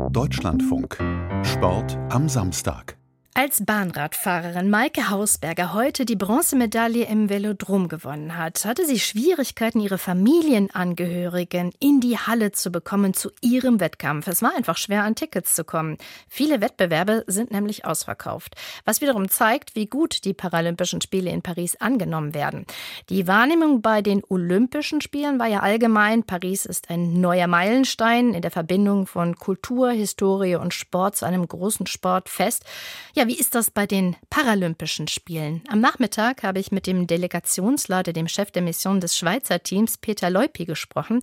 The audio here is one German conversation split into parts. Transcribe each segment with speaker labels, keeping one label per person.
Speaker 1: Deutschlandfunk. Sport am Samstag.
Speaker 2: Als Bahnradfahrerin Maike Hausberger heute die Bronzemedaille im Velodrom gewonnen hat, hatte sie Schwierigkeiten, ihre Familienangehörigen in die Halle zu bekommen zu ihrem Wettkampf. Es war einfach schwer, an Tickets zu kommen. Viele Wettbewerbe sind nämlich ausverkauft, was wiederum zeigt, wie gut die Paralympischen Spiele in Paris angenommen werden. Die Wahrnehmung bei den Olympischen Spielen war ja allgemein, Paris ist ein neuer Meilenstein in der Verbindung von Kultur, Historie und Sport zu einem großen Sportfest. Ja, wie ist das bei den Paralympischen Spielen? Am Nachmittag habe ich mit dem Delegationsleiter, dem Chef der Mission des Schweizer Teams, Peter Leupi, gesprochen.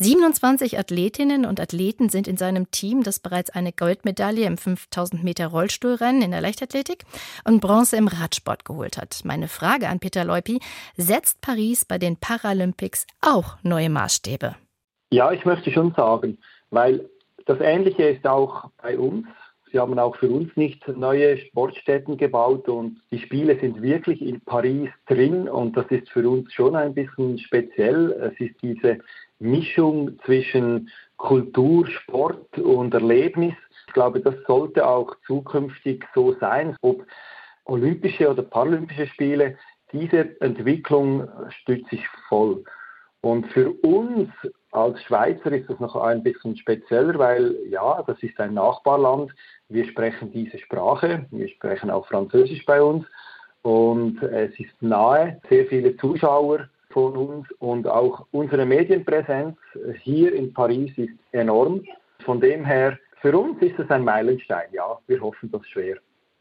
Speaker 2: 27 Athletinnen und Athleten sind in seinem Team, das bereits eine Goldmedaille im 5000 Meter Rollstuhlrennen in der Leichtathletik und Bronze im Radsport geholt hat. Meine Frage an Peter Leupi: Setzt Paris bei den Paralympics auch neue Maßstäbe?
Speaker 3: Ja, ich möchte schon sagen, weil das Ähnliche ist auch bei uns. Sie haben auch für uns nicht neue Sportstätten gebaut und die Spiele sind wirklich in Paris drin und das ist für uns schon ein bisschen speziell. Es ist diese Mischung zwischen Kultur, Sport und Erlebnis. Ich glaube, das sollte auch zukünftig so sein. Ob Olympische oder Paralympische Spiele, diese Entwicklung stütze ich voll. Und für uns als Schweizer ist das noch ein bisschen spezieller, weil ja, das ist ein Nachbarland. Wir sprechen diese Sprache, wir sprechen auch Französisch bei uns und es ist nahe, sehr viele Zuschauer von uns und auch unsere Medienpräsenz hier in Paris ist enorm. Von dem her, für uns ist es ein Meilenstein, ja, wir hoffen das schwer.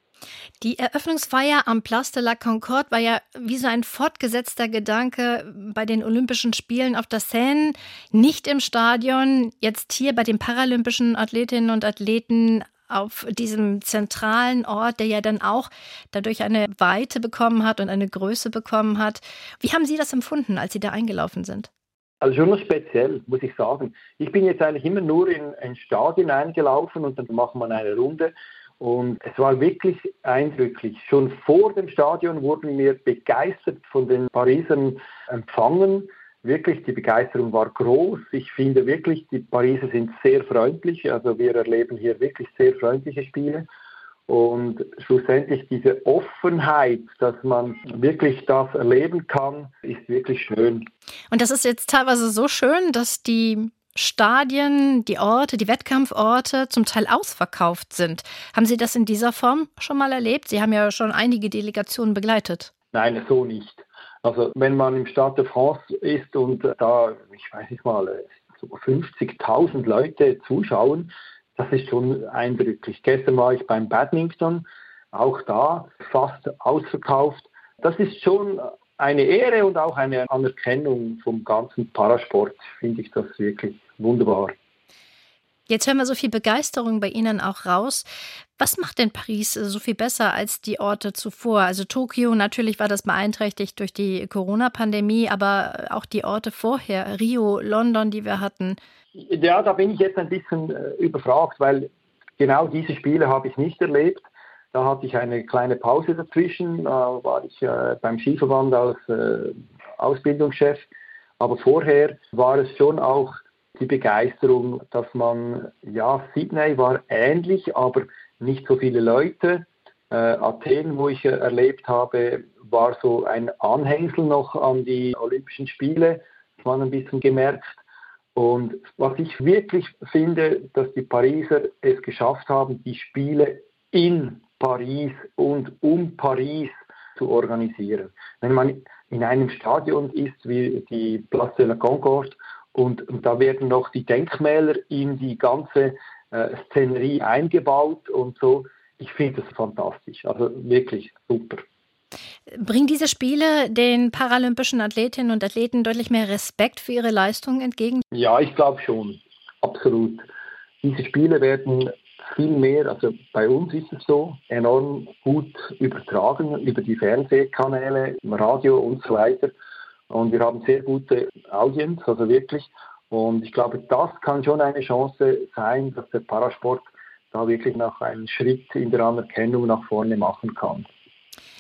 Speaker 2: Die Eröffnungsfeier am Place de la Concorde war ja wie so ein fortgesetzter Gedanke bei den Olympischen Spielen auf der Seine, nicht im Stadion, jetzt hier bei den paralympischen Athletinnen und Athleten auf diesem zentralen Ort, der ja dann auch dadurch eine Weite bekommen hat und eine Größe bekommen hat. Wie haben Sie das empfunden, als Sie da eingelaufen sind?
Speaker 3: Also schon noch speziell, muss ich sagen. Ich bin jetzt eigentlich immer nur in ein Stadion eingelaufen und dann macht man eine Runde. Und es war wirklich eindrücklich. Schon vor dem Stadion wurden wir begeistert von den Parisern empfangen. Wirklich, die Begeisterung war groß. Ich finde wirklich, die Pariser sind sehr freundlich. Also wir erleben hier wirklich sehr freundliche Spiele. Und schlussendlich diese Offenheit, dass man wirklich das erleben kann, ist wirklich schön.
Speaker 2: Und das ist jetzt teilweise so schön, dass die Stadien, die Orte, die Wettkampforte zum Teil ausverkauft sind. Haben Sie das in dieser Form schon mal erlebt? Sie haben ja schon einige Delegationen begleitet.
Speaker 3: Nein, so nicht. Also wenn man im Stade de France ist und da, ich weiß nicht mal, so 50.000 Leute zuschauen, das ist schon eindrücklich. Gestern war ich beim Badminton, auch da fast ausverkauft. Das ist schon eine Ehre und auch eine Anerkennung vom ganzen Parasport, finde ich das wirklich wunderbar.
Speaker 2: Jetzt hören wir so viel Begeisterung bei Ihnen auch raus. Was macht denn Paris so viel besser als die Orte zuvor? Also Tokio, natürlich war das beeinträchtigt durch die Corona-Pandemie, aber auch die Orte vorher, Rio, London, die wir hatten.
Speaker 3: Ja, da bin ich jetzt ein bisschen überfragt, weil genau diese Spiele habe ich nicht erlebt. Da hatte ich eine kleine Pause dazwischen, da war ich beim Skiverband als Ausbildungschef. Aber vorher war es schon auch die Begeisterung, dass man, ja, Sydney war ähnlich, aber nicht so viele Leute. Athen, wo ich erlebt habe, war so ein Anhängsel noch an die Olympischen Spiele, das man ein bisschen gemerkt. Und was ich wirklich finde, dass die Pariser es geschafft haben, die Spiele in Paris und um Paris zu organisieren. Wenn man in einem Stadion ist wie die Place de la Concorde und da werden noch die Denkmäler in die ganze Szenerie eingebaut und so, ich finde das fantastisch, also wirklich super.
Speaker 2: Bringen diese Spiele den paralympischen Athletinnen und Athleten deutlich mehr Respekt für ihre Leistungen entgegen?
Speaker 3: Ja, ich glaube schon, absolut. Diese Spiele werden viel mehr, also bei uns ist es so, enorm gut übertragen über die Fernsehkanäle, im Radio und so weiter. Und wir haben sehr gute Audience, also wirklich. Und ich glaube, das kann schon eine Chance sein, dass der Parasport da wirklich noch einen Schritt in der Anerkennung nach vorne machen kann.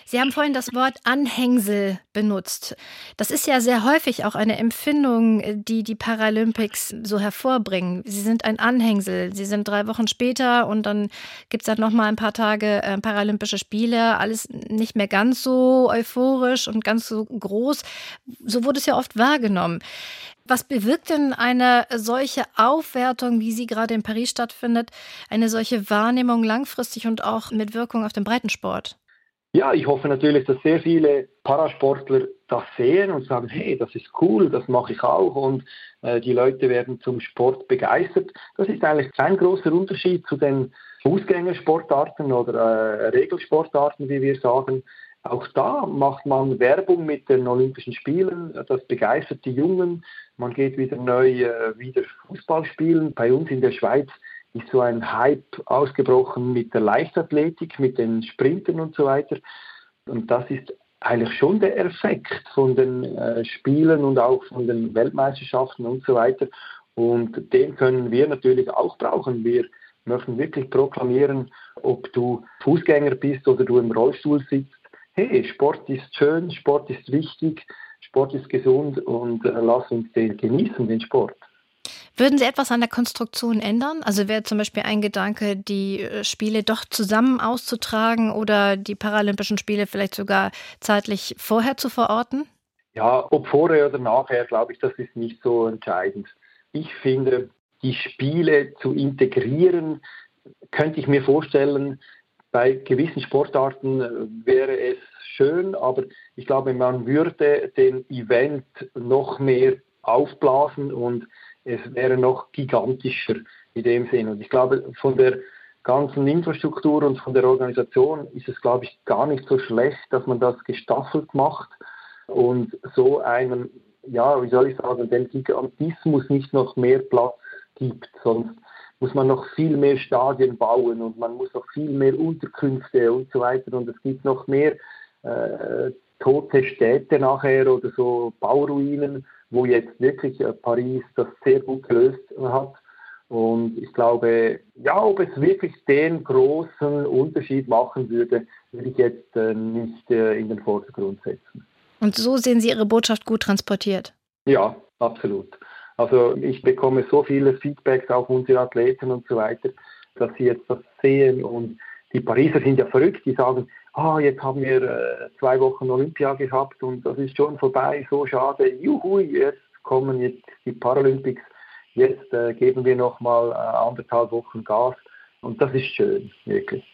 Speaker 2: Sie haben vorhin das Wort Anhängsel benutzt. Das ist ja sehr häufig auch eine Empfindung, die die Paralympics so hervorbringen. Sie sind ein Anhängsel. Sie sind 3 Wochen später und dann gibt es dann noch mal ein paar Tage Paralympische Spiele. Alles nicht mehr ganz so euphorisch und ganz so groß. So wurde es ja oft wahrgenommen. Was bewirkt denn eine solche Aufwertung, wie sie gerade in Paris stattfindet, eine solche Wahrnehmung langfristig und auch mit Wirkung auf den Breitensport?
Speaker 3: Ja, ich hoffe natürlich, dass sehr viele Parasportler das sehen und sagen, hey, das ist cool, das mache ich auch und die Leute werden zum Sport begeistert. Das ist eigentlich kein großer Unterschied zu den Fußgängersportarten oder Regelsportarten, wie wir sagen. Auch da macht man Werbung mit den Olympischen Spielen, das begeistert die Jungen. Man geht wieder neu wieder Fußball spielen. Bei uns in der Schweiz ist so ein Hype ausgebrochen mit der Leichtathletik, mit den Sprintern und so weiter. Und das ist eigentlich schon der Effekt von den Spielen und auch von den Weltmeisterschaften und so weiter. Und den können wir natürlich auch brauchen. Wir möchten wirklich proklamieren, ob du Fußgänger bist oder du im Rollstuhl sitzt. Hey, Sport ist schön, Sport ist wichtig, Sport ist gesund und lass uns den genießen, den Sport.
Speaker 2: Würden Sie etwas an der Konstruktion ändern? Also wäre zum Beispiel ein Gedanke, die Spiele doch zusammen auszutragen oder die Paralympischen Spiele vielleicht sogar zeitlich vorher zu verorten?
Speaker 3: Ja, ob vorher oder nachher, glaube ich, das ist nicht so entscheidend. Ich finde, die Spiele zu integrieren, könnte ich mir vorstellen, bei gewissen Sportarten wäre es schön, aber ich glaube, man würde den Event noch mehr aufblasen und es wäre noch gigantischer in dem Sinn. Und ich glaube, von der ganzen Infrastruktur und von der Organisation ist es, glaube ich, gar nicht so schlecht, dass man das gestaffelt macht und so einen, ja, wie soll ich sagen, den Gigantismus nicht noch mehr Platz gibt, sonst muss man noch viel mehr Stadien bauen und man muss noch viel mehr Unterkünfte und so weiter und es gibt noch mehr tote Städte nachher oder so Bauruinen, wo jetzt wirklich Paris das sehr gut gelöst hat. Und ich glaube, ja, ob es wirklich den großen Unterschied machen würde, würde ich jetzt nicht in den Vordergrund setzen.
Speaker 2: Und so sehen Sie Ihre Botschaft gut transportiert?
Speaker 3: Ja, absolut. Also ich bekomme so viele Feedbacks auf unsere Athleten und so weiter, dass sie jetzt das sehen und die Pariser sind ja verrückt, die sagen, jetzt haben wir 2 Wochen Olympia gehabt und das ist schon vorbei, so schade, juhu, jetzt kommen jetzt die Paralympics, jetzt geben wir nochmal 1,5 Wochen Gas und das ist schön, wirklich.